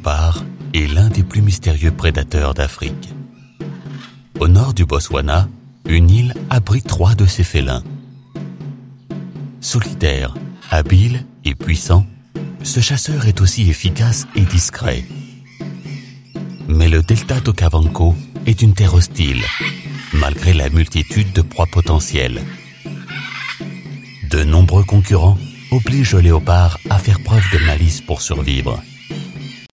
léopard est l'un des plus mystérieux prédateurs d'Afrique. Au nord du Botswana, une île abrite 3 de ces félins. Solitaire, habile et puissant, ce chasseur est aussi efficace et discret. Mais le delta d'Okavango est une terre hostile, malgré la multitude de proies potentielles. De nombreux concurrents obligent le léopard à faire preuve de malice pour survivre.